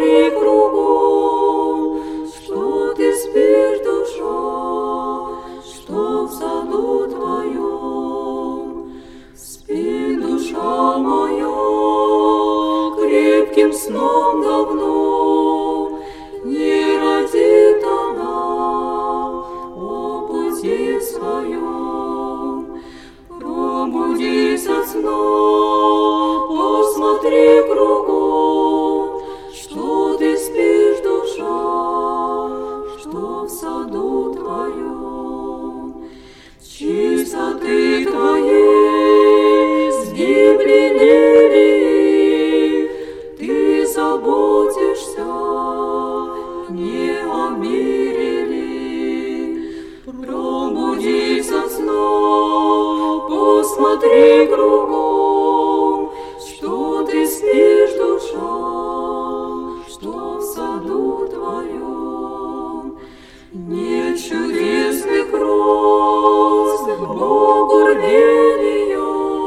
Посмотри кругом, что ты спишь, душа, что в саду твоем. Спи, душа моя, крепким сном давно, не родит она о пути своем. Пробудись от сна, посмотри кругом, что ты спишь, душа, что в саду твоем. Чистоты твоей сгибли лилии, ты заботишься не о мире ли. Пробудись от сна, посмотри кругом, что ты спишь, душа, что в саду твоем. Нет чудесных роз Богу рвения,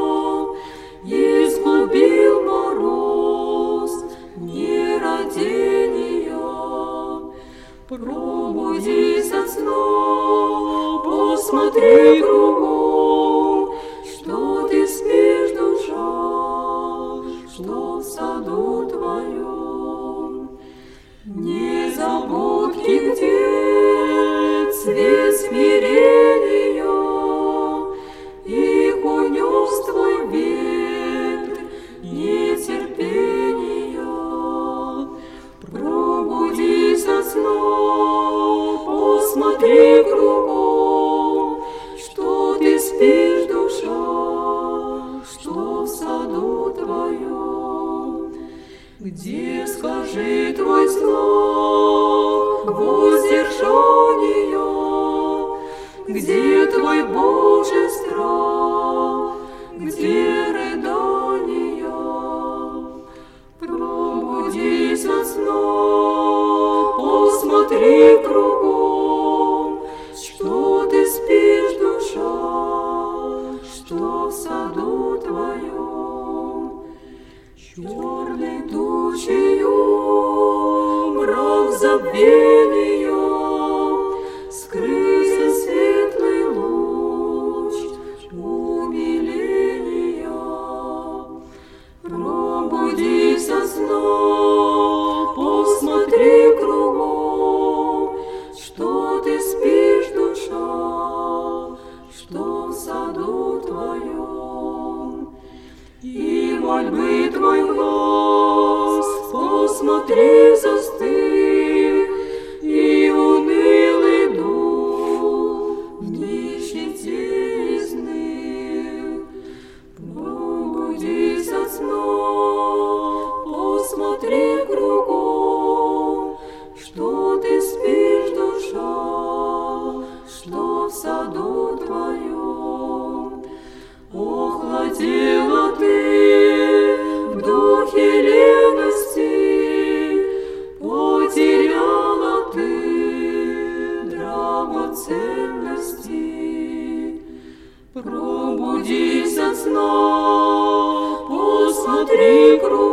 изгубил мороз нерадения. Пробудись от сна, посмотри кругом, что ты спишь, душа, что в саду твоем. Незабудки, где цвет смирения, их унес твой ветер нетерпения. Пробудись от сна, посмотри кругом, что ты спишь, душа, что в саду твоем. Где, скажи, твой знак воздержания, где твой Божий страх, где рыдания? Пробудись от сна, посмотри кругом, что ты спишь, душа, что в саду твоем. Черной тучею мрак забвения, скрылся светлый луч умиления. Пробудись от сна, посмотри кругом, что ты спишь, душа, что в саду твоем. И мольбы твой глаз, посмотри, застыл, и унылый дух в нищете изныл. Пробудись от сна, посмотри кругом, что ты спишь, душа, что в саду твоем. Охладела ты в духе лености, потеряла ты драгоценности. Пробудись от сна, посмотри кругом,